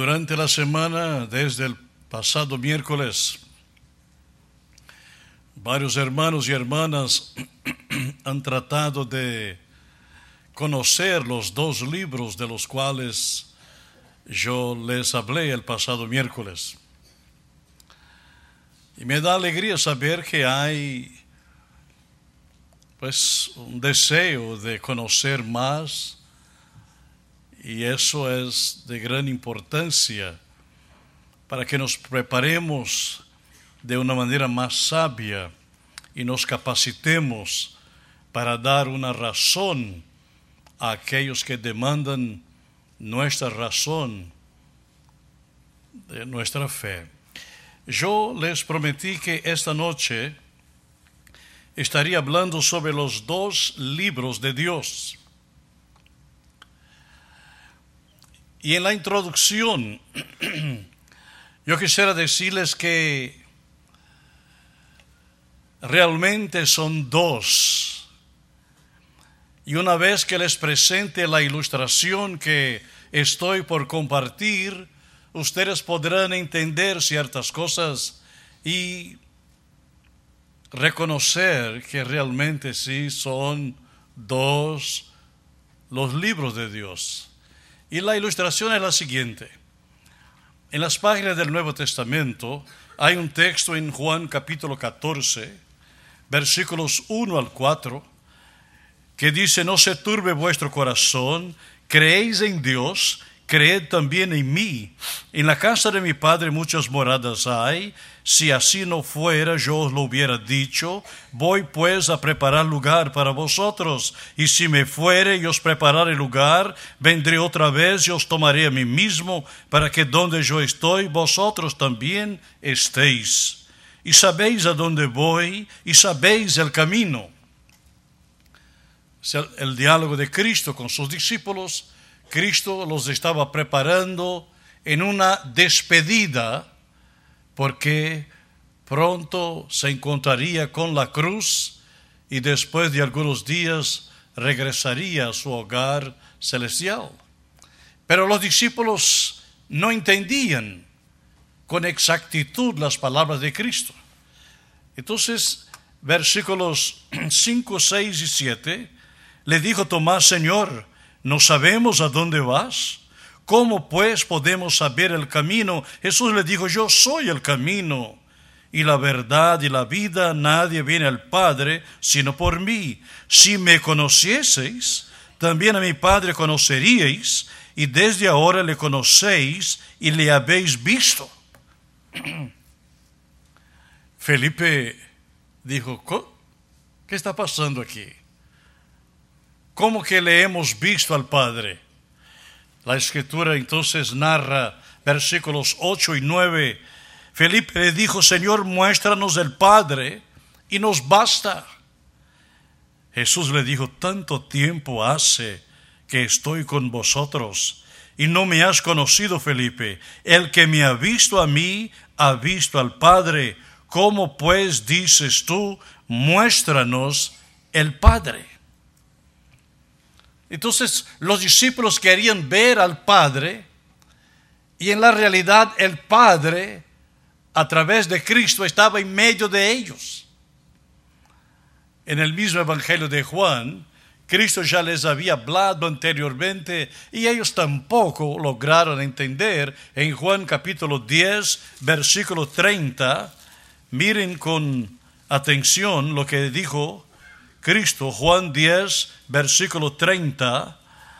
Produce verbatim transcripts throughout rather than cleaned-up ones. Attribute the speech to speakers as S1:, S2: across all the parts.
S1: Durante la semana, desde el pasado miércoles, varios hermanos y hermanas han tratado de conocer los dos libros de los cuales yo les hablé el pasado miércoles. Y me da alegría saber que hay pues un deseo de conocer más, y eso es de gran importancia para que nos preparemos de una manera más sabia y nos capacitemos para dar una razón a aquellos que demandan nuestra razón de nuestra fe. Yo les prometí que esta noche estaría hablando sobre los dos libros de Dios. Y en la introducción, yo quisiera decirles que realmente son dos. Y una vez que les presente la ilustración que estoy por compartir, ustedes podrán entender ciertas cosas y reconocer que realmente sí son dos los libros de Dios. Y la ilustración es la siguiente. En las páginas del Nuevo Testamento hay un texto en Juan capítulo catorce, versículos uno al cuatro, que dice: no se turbe vuestro corazón, creéis en Dios, creed también en mí. En la casa de mi Padre muchas moradas hay. Si así no fuera, yo os lo hubiera dicho. Voy pues a preparar lugar para vosotros. Y si me fuere y os preparare lugar, vendré otra vez y os tomaré a mí mismo, para que donde yo estoy, vosotros también estéis. Y sabéis a dónde voy, y sabéis el camino. El, el diálogo de Cristo con sus discípulos. Cristo los estaba preparando en una despedida, porque pronto se encontraría con la cruz y después de algunos días regresaría a su hogar celestial. Pero los discípulos no entendían con exactitud las palabras de Cristo. Entonces, versículos cinco, seis y siete, le dijo Tomás: Señor, ¿no sabemos a dónde vas? ¿Cómo pues podemos saber el camino? Jesús le dijo: yo soy el camino y la verdad y la vida. Nadie viene al Padre sino por mí. Si me conocieseis, también a mi Padre conoceríais, y desde ahora le conocéis y le habéis visto. Felipe dijo: ¿qué está pasando aquí? ¿Cómo que le hemos visto al Padre? La Escritura entonces narra versículos ocho y nueve. Felipe le dijo: Señor, muéstranos el Padre y nos basta. Jesús le dijo: tanto tiempo hace que estoy con vosotros y no me has conocido, Felipe. El que me ha visto a mí, ha visto al Padre. ¿Cómo pues dices tú, muéstranos el Padre? Entonces los discípulos querían ver al Padre, y en la realidad el Padre a través de Cristo estaba en medio de ellos. En el mismo Evangelio de Juan, Cristo ya les había hablado anteriormente y ellos tampoco lograron entender. En Juan capítulo diez, versículo treinta, miren con atención lo que dijo Cristo. Juan diez, versículo treinta: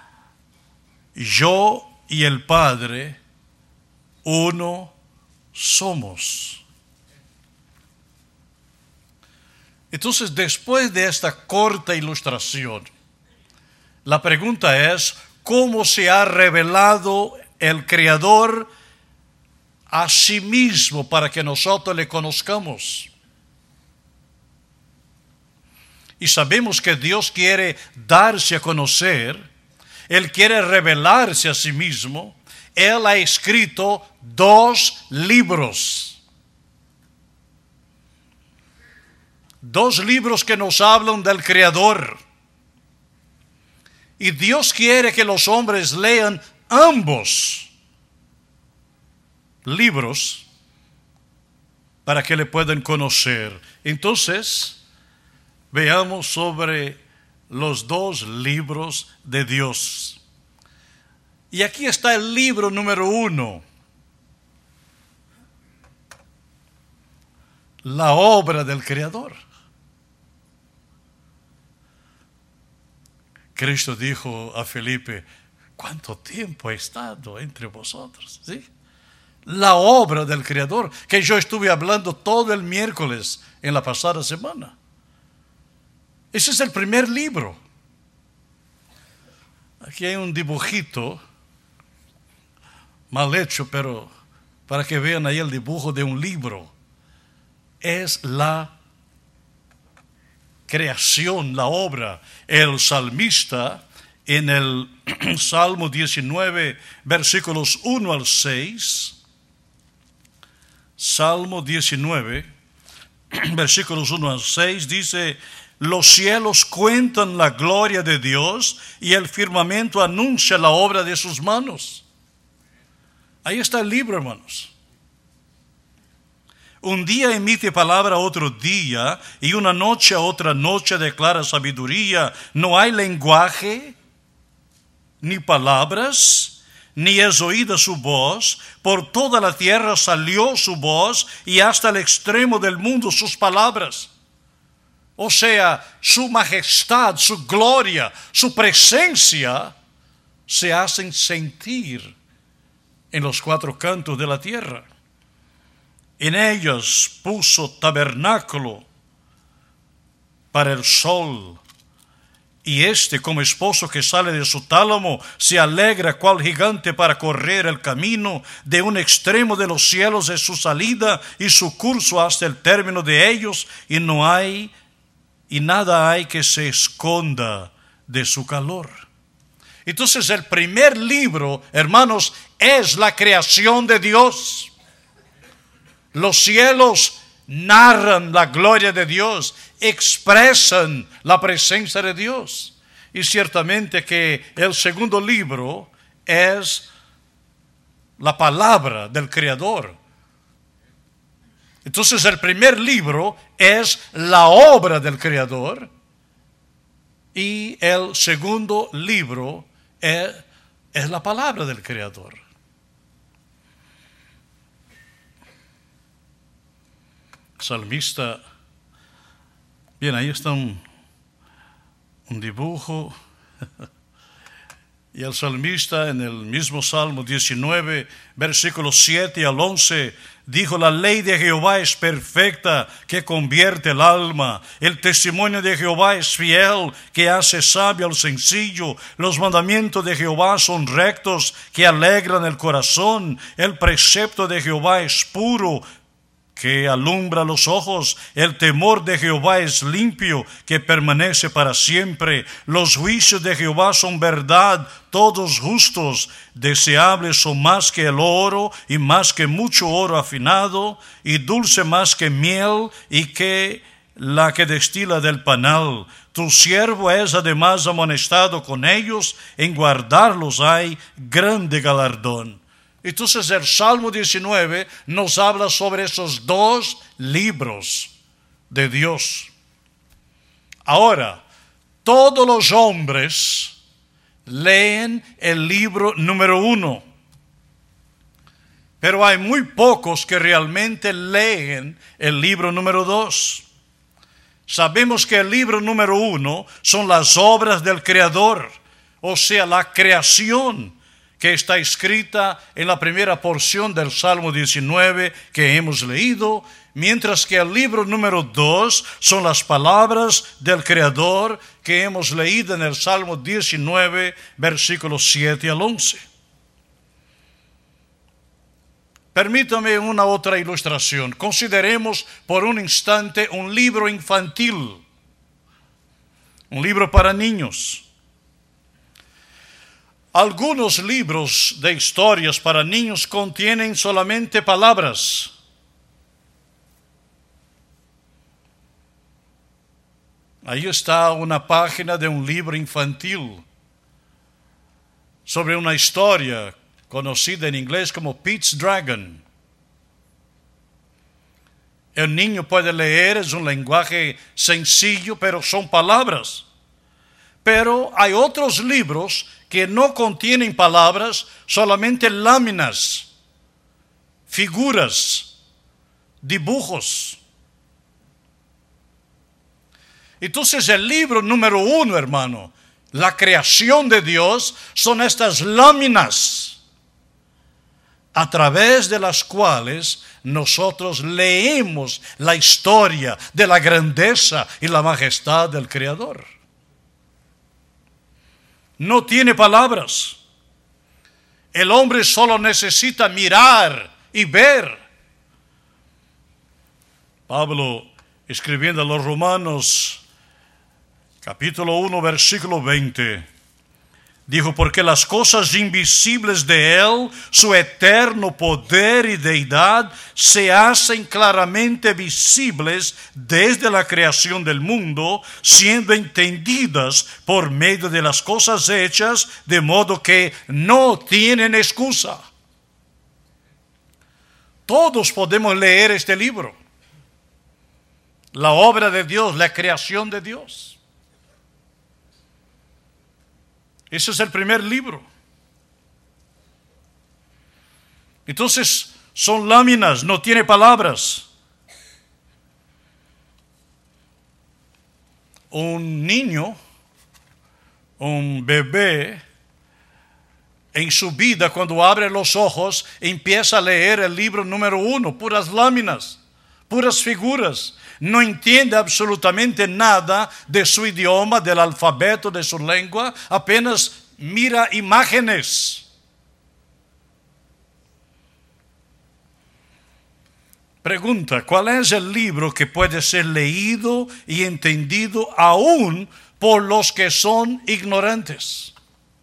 S1: yo y el Padre uno somos. Entonces, después de esta corta ilustración, la pregunta es: ¿cómo se ha revelado el Creador a sí mismo para que nosotros le conozcamos? Y sabemos que Dios quiere darse a conocer, Él quiere revelarse a sí mismo. Él ha escrito dos libros. Dos libros que nos hablan del Creador. Y Dios quiere que los hombres lean ambos. libros para que le puedan conocer. Entonces, veamos sobre los dos libros de Dios. Y aquí está el libro número uno. La obra del Creador. Cristo dijo a Felipe, ¿cuánto tiempo he estado entre vosotros? ¿Sí? La obra del Creador, que yo estuve hablando todo el miércoles en la pasada semana. Ese es el primer libro. Aquí hay un dibujito, mal hecho, pero para que vean ahí el dibujo de un libro. Es la creación, la obra. El salmista en el Salmo diecinueve, versículos uno al seis, Salmo diecinueve, versículos uno al seis, dice: los cielos cuentan la gloria de Dios y el firmamento anuncia la obra de sus manos. Ahí está el libro, hermanos. Un día emite palabra a otro día, y una noche a otra noche declara sabiduría. No hay lenguaje, ni palabras, ni es oída su voz. Por toda la tierra salió su voz, y hasta el extremo del mundo sus palabras. O sea, su majestad, su gloria, su presencia se hacen sentir en los cuatro cantos de la tierra. En ellas puso tabernáculo para el sol, y éste, como esposo que sale de su tálamo, se alegra cual gigante para correr el camino. De un extremo de los cielos es su salida, y su curso hasta el término de ellos, y no hay, y nada hay que se esconda de su calor. Entonces el primer libro, hermanos, es la creación de Dios. Los cielos narran la gloria de Dios, expresan la presencia de Dios. Y ciertamente que el segundo libro es la palabra del Creador. Entonces el primer libro es la obra del Creador, y el segundo libro es, es la palabra del Creador. Salmista, bien, ahí está un, un dibujo, y el salmista en el mismo Salmo diecinueve, versículos siete al once, dijo: la ley de Jehová es perfecta, que convierte el alma. El testimonio de Jehová es fiel, que hace sabio al sencillo. Los mandamientos de Jehová son rectos, que alegran el corazón. El precepto de Jehová es puro, que alumbra los ojos. El temor de Jehová es limpio, que permanece para siempre. Los juicios de Jehová son verdad, todos justos. Deseables son más que el oro, y más que mucho oro afinado, y dulce más que miel, y que la que destila del panal. Tu siervo es además amonestado con ellos, en guardarlos hay grande galardón. Entonces el Salmo diecinueve nos habla sobre esos dos libros de Dios. Ahora, todos los hombres leen el libro número uno, pero hay muy pocos que realmente leen el libro número dos. Sabemos que el libro número uno son las obras del Creador, o sea, la creación que está escrita en la primera porción del Salmo diecinueve que hemos leído, mientras que el libro número dos son las palabras del Creador que hemos leído en el Salmo diecinueve, versículos siete al once. Permítame una otra ilustración. Consideremos por un instante un libro infantil, un libro para niños. Algunos libros de historias para niños contienen solamente palabras. Ahí está una página de un libro infantil sobre una historia conocida en inglés como Pete's Dragon. El niño puede leer, es un lenguaje sencillo, pero son palabras. Pero hay otros libros que no contienen palabras, solamente láminas, figuras, dibujos. Entonces el libro número uno, hermano, la creación de Dios, son estas láminas a través de las cuales nosotros leemos la historia de la grandeza y la majestad del Creador. No tiene palabras. El hombre solo necesita mirar y ver. Pablo, escribiendo a los Romanos, capítulo uno, versículo veinte, dijo, porque las cosas invisibles de Él, su eterno poder y deidad, se hacen claramente visibles desde la creación del mundo, siendo entendidas por medio de las cosas hechas, de modo que no tienen excusa. Todos podemos leer este libro. La obra de Dios, la creación de Dios. Ese es el primer libro. Entonces, son láminas, no tiene palabras. Un niño, un bebé, en su vida, cuando abre los ojos, empieza a leer el libro número uno, puras láminas, puras figuras. No entiende absolutamente nada de su idioma, del alfabeto, de su lengua, apenas mira imágenes. Pregunta, ¿cuál es el libro que puede ser leído y entendido aún por los que son ignorantes?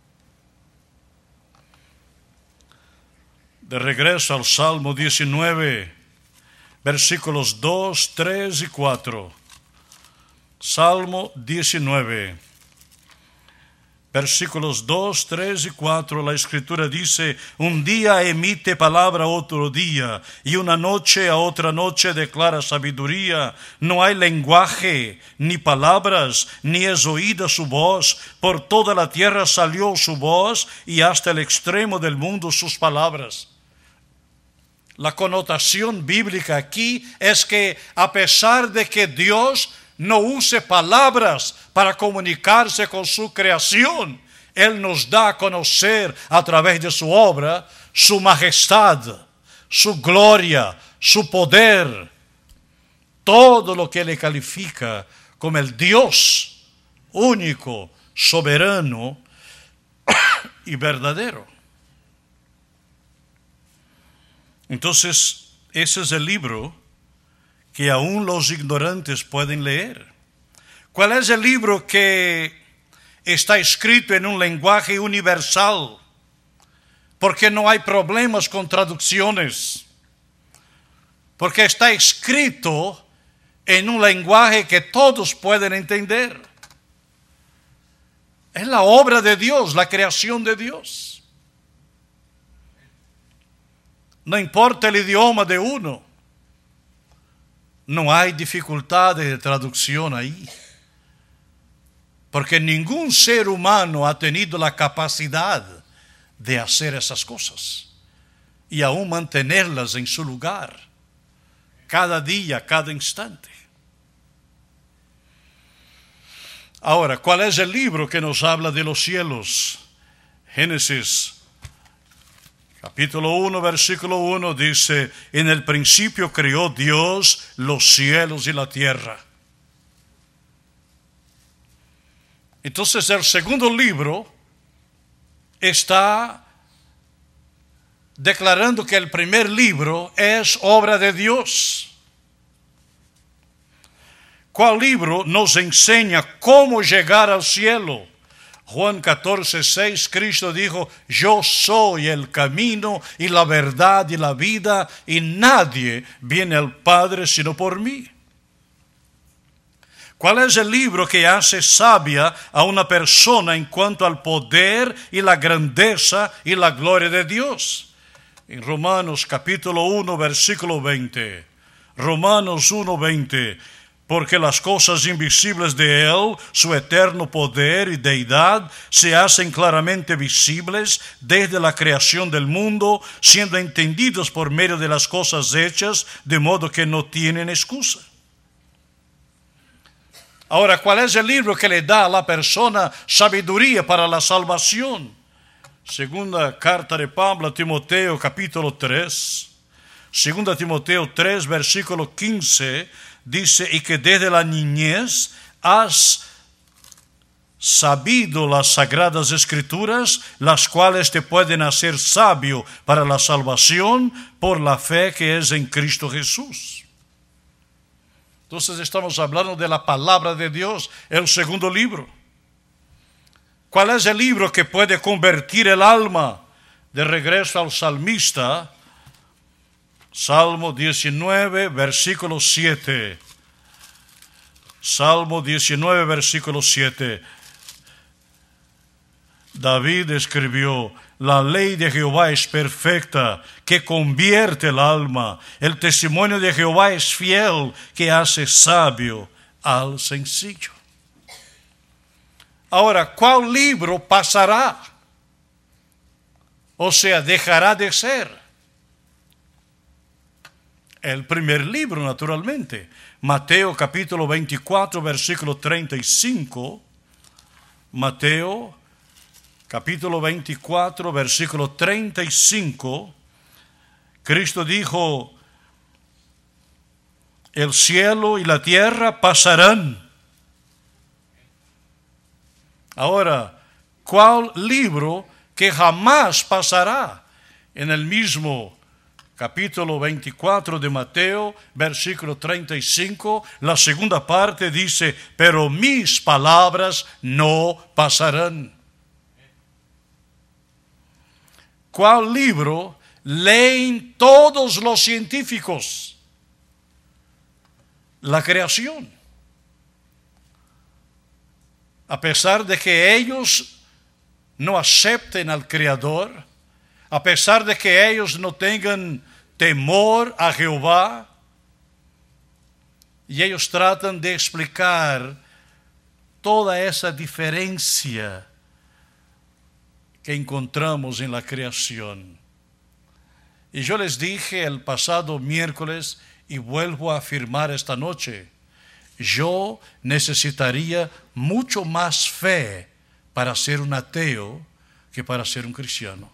S1: De regreso al Salmo diecinueve, versículos dos, tres y cuatro. Salmo diecinueve, versículos dos, tres y cuatro. La Escritura dice, un día emite palabra a otro día, y una noche a otra noche declara sabiduría. No hay lenguaje, ni palabras, ni es oída su voz. Por toda la tierra salió su voz, y hasta el extremo del mundo sus palabras. La connotación bíblica aquí es que a pesar de que Dios no use palabras para comunicarse con su creación, Él nos da a conocer a través de su obra su majestad, su gloria, su poder, todo lo que le califica como el Dios único, soberano y verdadero. Entonces, ese es el libro que aún los ignorantes pueden leer. ¿Cuál es el libro que está escrito en un lenguaje universal? Porque no hay problemas con traducciones. Porque está escrito en un lenguaje que todos pueden entender. Es la obra de Dios, la creación de Dios. No importa el idioma de uno. No hay dificultades de traducción ahí. Porque ningún ser humano ha tenido la capacidad de hacer esas cosas. Y aún mantenerlas en su lugar. Cada día, cada instante. Ahora, ¿cuál es el libro que nos habla de los cielos? Génesis capítulo uno, versículo uno dice, en el principio creó Dios los cielos y la tierra. Entonces el segundo libro está declarando que el primer libro es obra de Dios. ¿Cuál libro nos enseña cómo llegar al cielo? Juan catorce, seis, Cristo dijo, yo soy el camino y la verdad y la vida, y nadie viene al Padre sino por mí. ¿Cuál es el libro que hace sabia a una persona en cuanto al poder y la grandeza y la gloria de Dios? En Romanos capítulo uno, versículo veinte. Romanos uno veinte. Porque las cosas invisibles de Él, su eterno poder y deidad, se hacen claramente visibles desde la creación del mundo, siendo entendidos por medio de las cosas hechas, de modo que no tienen excusa. Ahora, ¿cuál es el libro que le da a la persona sabiduría para la salvación? Segunda carta de Pablo a Timoteo, capítulo tres. Segunda Timoteo tres, versículo quince, dice, y que desde la niñez has sabido las sagradas escrituras, las cuales te pueden hacer sabio para la salvación por la fe que es en Cristo Jesús. Entonces estamos hablando de la palabra de Dios, el segundo libro. ¿Cuál es el libro que puede convertir el alma? De regreso al salmista, Salmo diecinueve, versículo siete. Salmo diecinueve, versículo siete. David escribió, la ley de Jehová es perfecta, que convierte el alma. El testimonio de Jehová es fiel, que hace sabio al sencillo. Ahora, ¿cuál libro pasará? O sea, dejará de ser. El primer libro, naturalmente. Mateo capítulo veinticuatro, versículo treinta y cinco. Mateo capítulo veinticuatro, versículo treinta y cinco. Cristo dijo, el cielo y la tierra pasarán. Ahora, ¿cuál libro que jamás pasará? En el mismo capítulo veinticuatro de Mateo, versículo treinta y cinco, la segunda parte dice, pero mis palabras no pasarán. ¿Cuál libro leen todos los científicos? La creación. A pesar de que ellos no acepten al Creador, a pesar de que ellos no tengan temor a Jehová, y ellos tratan de explicar toda esa diferencia que encontramos en la creación. Y yo les dije el pasado miércoles, y vuelvo a afirmar esta noche, yo necesitaría mucho más fe para ser un ateo que para ser un cristiano.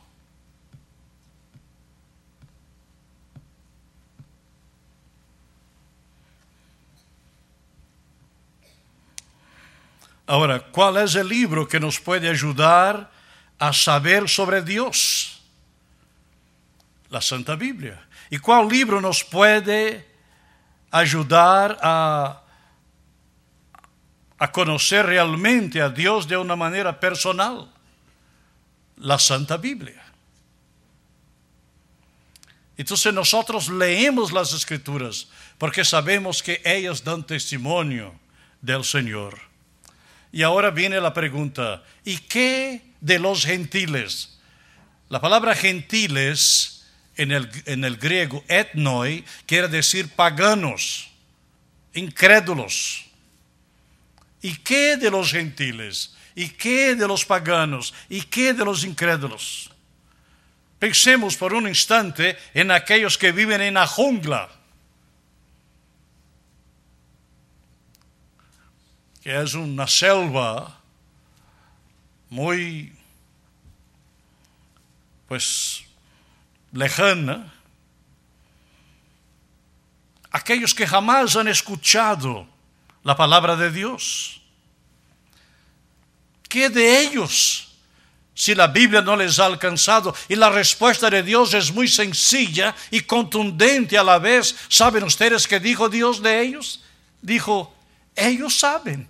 S1: Ahora, ¿cuál es el libro que nos puede ayudar a saber sobre Dios? La Santa Biblia. ¿Y cuál libro nos puede ayudar a, a conocer realmente a Dios de una manera personal? La Santa Biblia. Entonces nosotros leemos las Escrituras porque sabemos que ellas dan testimonio del Señor. Y ahora viene la pregunta, ¿y qué de los gentiles? La palabra gentiles en el, en el griego, etnoi, quiere decir paganos, incrédulos. ¿Y qué de los gentiles? ¿Y qué de los paganos? ¿Y qué de los incrédulos? Pensemos por un instante en aquellos que viven en la jungla, que es una selva muy, pues, lejana. Aquellos que jamás han escuchado la palabra de Dios. ¿Qué de ellos si la Biblia no les ha alcanzado? Y la respuesta de Dios es muy sencilla y contundente a la vez. ¿Saben ustedes qué dijo Dios de ellos? Dijo, ellos saben.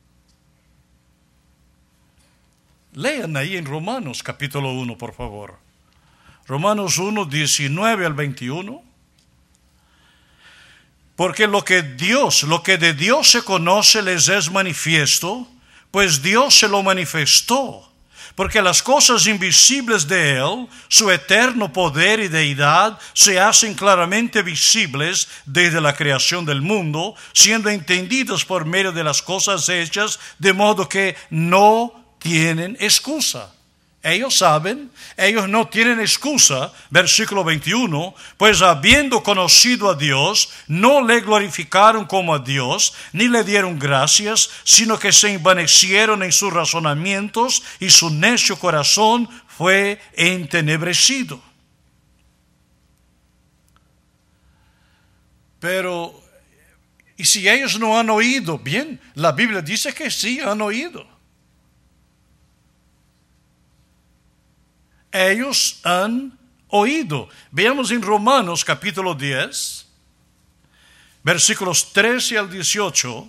S1: Lean ahí en Romanos capítulo uno, por favor. Romanos uno, diecinueve al veintiuno. Porque lo que Dios, lo que de Dios se conoce les es manifiesto, pues Dios se lo manifestó. porque las cosas invisibles de Él, su eterno poder y deidad, se hacen claramente visibles desde la creación del mundo, siendo entendidas por medio de las cosas hechas, de modo que no tienen excusa. Ellos saben, ellos no tienen excusa, versículo veintiuno, pues habiendo conocido a Dios, no le glorificaron como a Dios, ni le dieron gracias, sino que se envanecieron en sus razonamientos y su necio corazón fue entenebrecido. Pero, ¿y si ellos no han oído? Bien, la Biblia dice que sí han oído. Ellos han oído. Veamos en Romanos capítulo diez, versículos trece al dieciocho.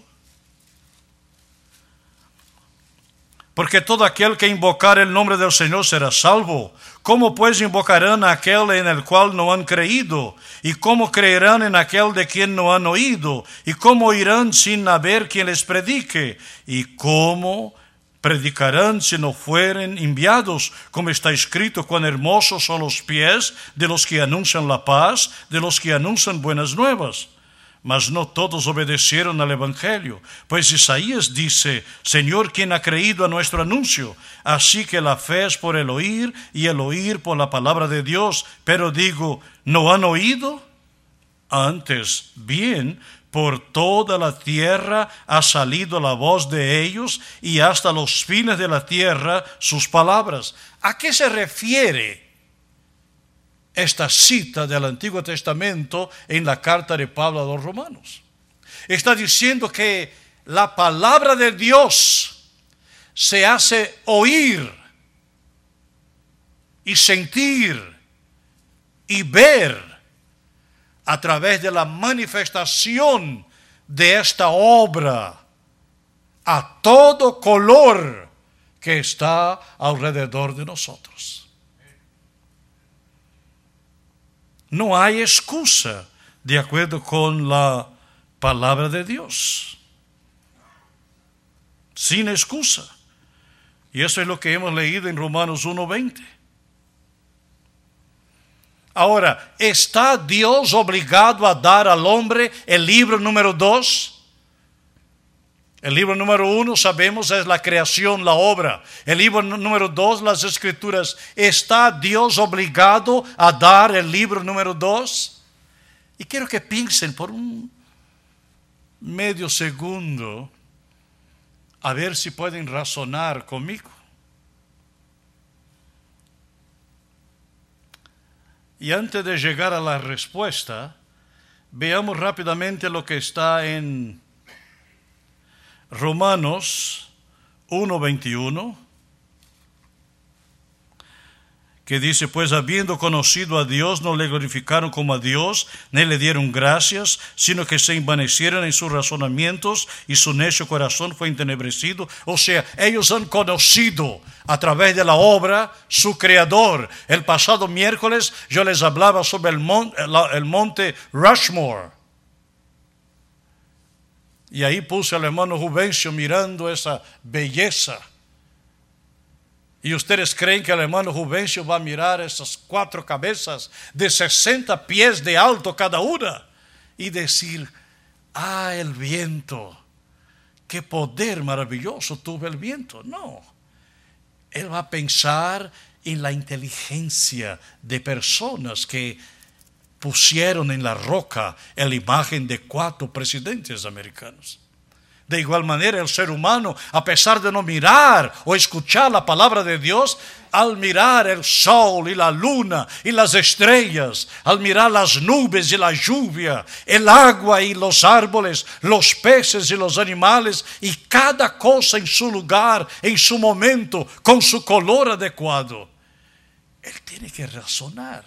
S1: Porque todo aquel que invocar el nombre del Señor será salvo. ¿Cómo pues invocarán a aquel en el cual no han creído? ¿Y cómo creerán en aquel de quien no han oído? ¿Y cómo oirán sin haber quien les predique? ¿Y cómo predicarán si no fueren enviados? Como está escrito, cuán hermosos son los pies de los que anuncian la paz, de los que anuncian buenas nuevas. Mas no todos obedecieron al Evangelio. Pues Isaías dice, Señor, ¿quién ha creído a nuestro anuncio? Así que la fe es por el oír, y el oír por la palabra de Dios. Pero digo, ¿no han oído? Antes, bien, por toda la tierra ha salido la voz de ellos, y hasta los fines de la tierra sus palabras. ¿A qué se refiere esta cita del Antiguo Testamento en la carta de Pablo a los romanos? Está diciendo que la palabra de Dios se hace oír y sentir y ver a través de la manifestación de esta obra a todo color que está alrededor de nosotros. No hay excusa de acuerdo con la palabra de Dios. Sin excusa. Y eso es lo que hemos leído en Romanos uno veinte. Ahora, ¿está Dios obligado a dar al hombre el libro número dos? El libro número uno, sabemos, es la creación, la obra. El libro número dos, las escrituras. ¿Está Dios obligado a dar el libro número dos? Y quiero que piensen por un medio segundo, a ver si pueden razonar conmigo. Y antes de llegar a la respuesta, veamos rápidamente lo que está en Romanos uno veintiuno, que dice, pues habiendo conocido a Dios, no le glorificaron como a Dios, ni le dieron gracias, sino que se envanecieron en sus razonamientos, y su necio corazón fue entenebrecido. O sea, ellos han conocido a través de la obra su Creador. El pasado miércoles yo les hablaba sobre el monte, el monte Rushmore. Y ahí puse al hermano Juvencio mirando esa belleza. Y ustedes creen que el hermano Juvencio va a mirar esas cuatro cabezas de sesenta pies de alto cada una y decir, ah, el viento, qué poder maravilloso tuvo el viento. No, él va a pensar en la inteligencia de personas que pusieron en la roca la imagen de cuatro presidentes americanos. De igual manera, el ser humano, a pesar de no mirar o escuchar la palabra de Dios, al mirar el sol y la luna y las estrellas, al mirar las nubes y la lluvia, el agua y los árboles, los peces y los animales, y cada cosa en su lugar, en su momento, con su color adecuado, él tiene que razonar.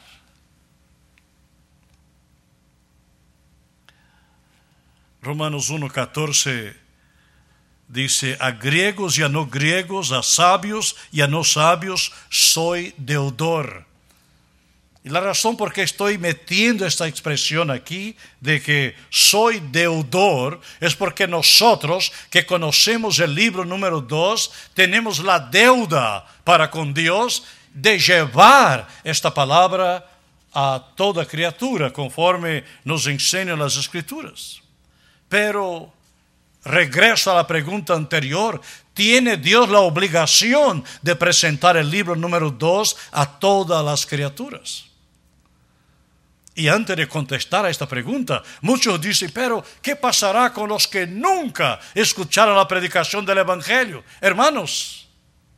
S1: Romanos uno catorce dice, a griegos y a no griegos, a sabios y a no sabios, soy deudor. Y la razón por qué estoy metiendo esta expresión aquí de que soy deudor es porque nosotros que conocemos el libro número dos tenemos la deuda para con Dios de llevar esta palabra a toda criatura conforme nos enseñan las Escrituras. Pero regreso a la pregunta anterior. ¿Tiene Dios la obligación de presentar el libro número dos a todas las criaturas? Y antes de contestar a esta pregunta, muchos dicen, pero ¿qué pasará con los que nunca escucharon la predicación del Evangelio? Hermanos,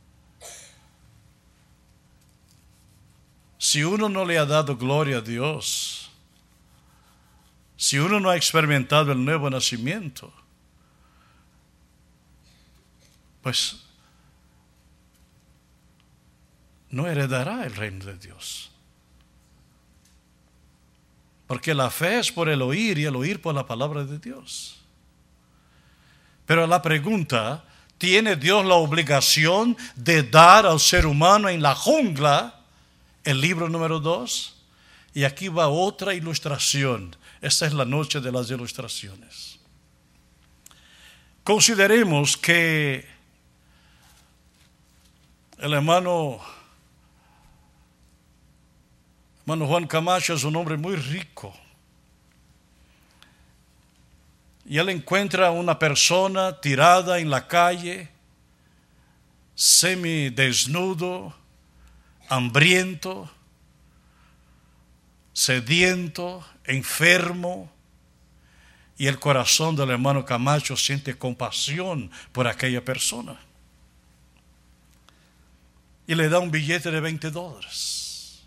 S1: si uno no le ha dado gloria a Dios, si uno no ha experimentado el nuevo nacimiento, pues no heredará el reino de Dios. Porque la fe es por el oír y el oír por la palabra de Dios. Pero la pregunta, ¿tiene Dios la obligación de dar al ser humano en la jungla el libro número dos? Y aquí va otra ilustración. Esta es la noche de las ilustraciones. Consideremos que el hermano, hermano Juan Camacho es un hombre muy rico. Y él encuentra a una persona tirada en la calle, semidesnudo, hambriento, sediento, enfermo. Y el corazón del hermano Camacho siente compasión por aquella persona. Y le da un billete de veinte dólares.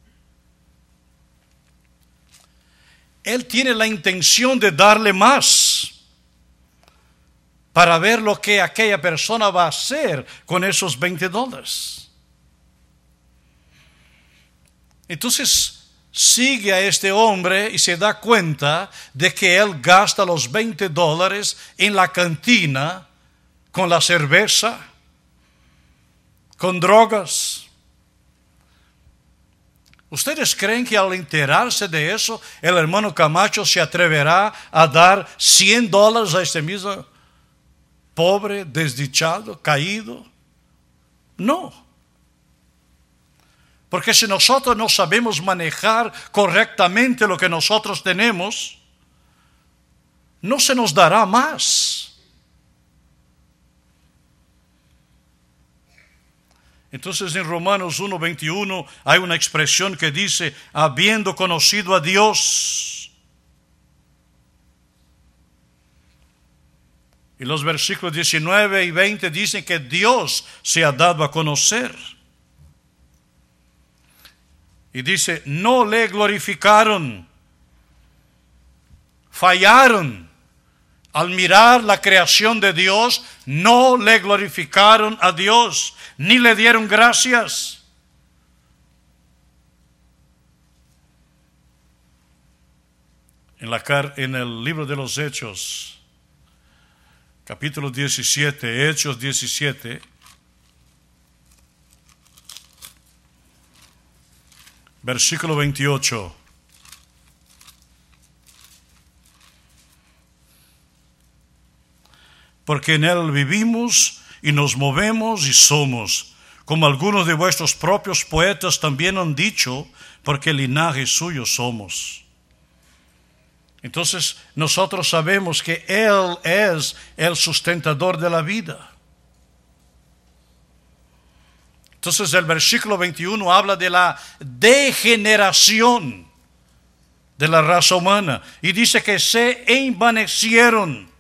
S1: Él tiene la intención de darle más para ver lo que aquella persona va a hacer con esos veinte dólares. Entonces sigue a este hombre y se da cuenta de que él gasta los veinte dólares en la cantina con la cerveza, con drogas. ¿Ustedes creen que al enterarse de eso, el hermano Camacho se atreverá a dar cien dólares a este mismo pobre, desdichado, caído? No. Porque si nosotros no sabemos manejar correctamente lo que nosotros tenemos, no se nos dará más. Entonces en Romanos uno veintiuno hay una expresión que dice, habiendo conocido a Dios. Y los versículos diecinueve y veinte dicen que Dios se ha dado a conocer. Y dice, no le glorificaron, fallaron. Al mirar la creación de Dios, no le glorificaron a Dios, ni le dieron gracias. En, la, en el libro de los Hechos, capítulo diecisiete, Hechos diecisiete, versículo veintiocho. Porque en él vivimos y nos movemos y somos, como algunos de vuestros propios poetas también han dicho, porque linaje suyo somos. Entonces nosotros sabemos que Él es el sustentador de la vida. Entonces el versículo veintiuno habla de la degeneración de la raza humana y dice que se envanecieron.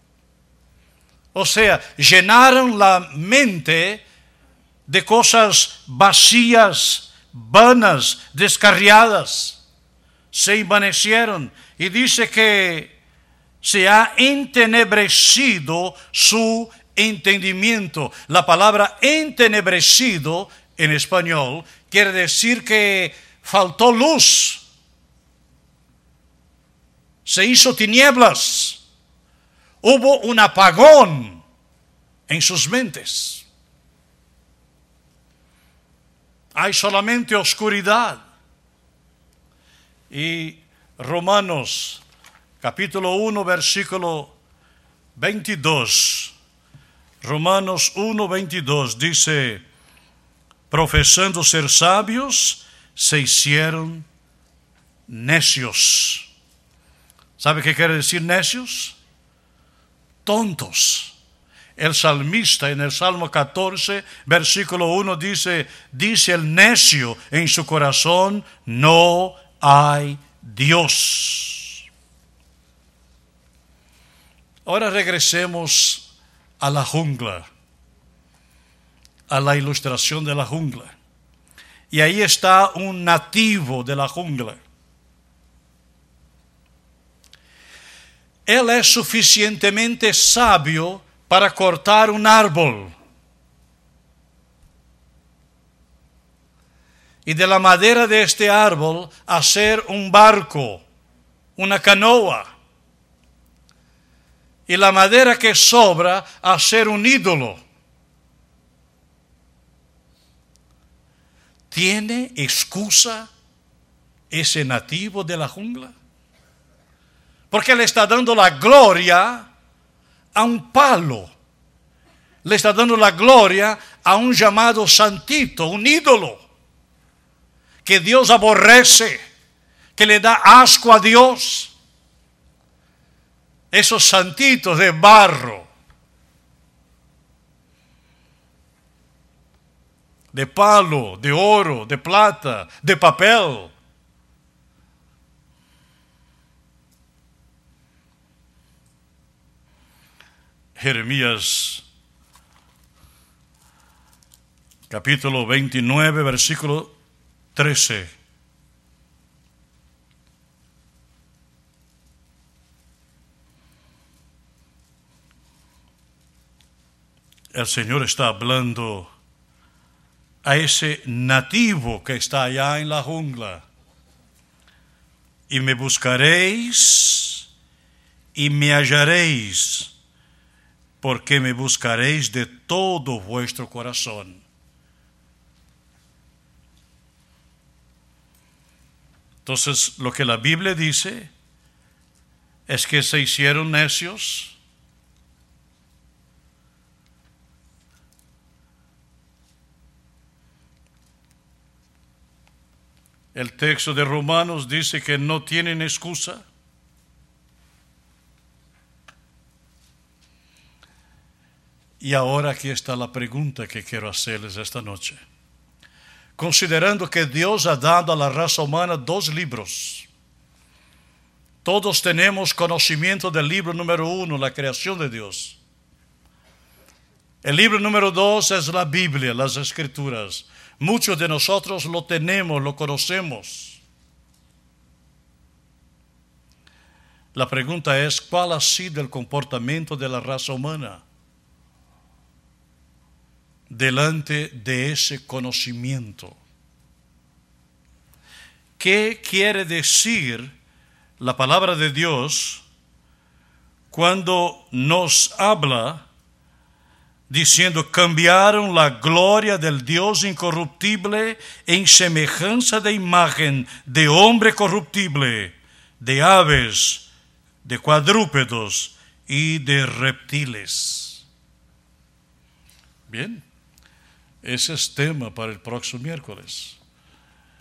S1: O sea, llenaron la mente de cosas vacías, vanas, descarriadas. Se envanecieron. Y dice que se ha entenebrecido su entendimiento. La palabra entenebrecido en español quiere decir que faltó luz. Se hizo tinieblas. Hubo un apagón en sus mentes. Hay solamente oscuridad. Y Romanos, capítulo uno, versículo veintidós. Romanos uno, veintidós dice, profesando ser sabios, se hicieron necios. ¿Sabe qué quiere decir necios? Tontos. El salmista en el Salmo catorce, versículo uno dice, dice el necio en su corazón, no hay Dios. Ahora regresemos a la jungla, a la ilustración de la jungla. Y ahí está un nativo de la jungla. Él es suficientemente sabio para cortar un árbol. Y de la madera de este árbol hacer un barco, una canoa. Y la madera que sobra hacer un ídolo. ¿Tiene excusa ese nativo de la jungla? Porque le está dando la gloria a un palo. Le está dando la gloria a un llamado santito, un ídolo, que Dios aborrece, que le da asco a Dios. Esos santitos de barro, de palo, de oro, de plata, de papel. Jeremías, capítulo veintinueve, versículo trece. El Señor está hablando a ese nativo que está allá en la jungla. Y me buscaréis y me hallaréis, porque me buscaréis de todo vuestro corazón. Entonces, lo que la Biblia dice es que se hicieron necios. El texto de Romanos dice que no tienen excusa. Y ahora aquí está la pregunta que quiero hacerles esta noche. Considerando que Dios ha dado a la raza humana dos libros. Todos tenemos conocimiento del libro número uno, la creación de Dios. El libro número dos es la Biblia, las Escrituras. Muchos de nosotros lo tenemos, lo conocemos. La pregunta es, ¿cuál ha sido el comportamiento de la raza humana delante de ese conocimiento? ¿Qué quiere decir la palabra de Dios cuando nos habla diciendo, cambiaron la gloria del Dios incorruptible en semejanza de imagen de hombre corruptible, de aves, de cuadrúpedos y de reptiles? Bien, ese es tema para el próximo miércoles.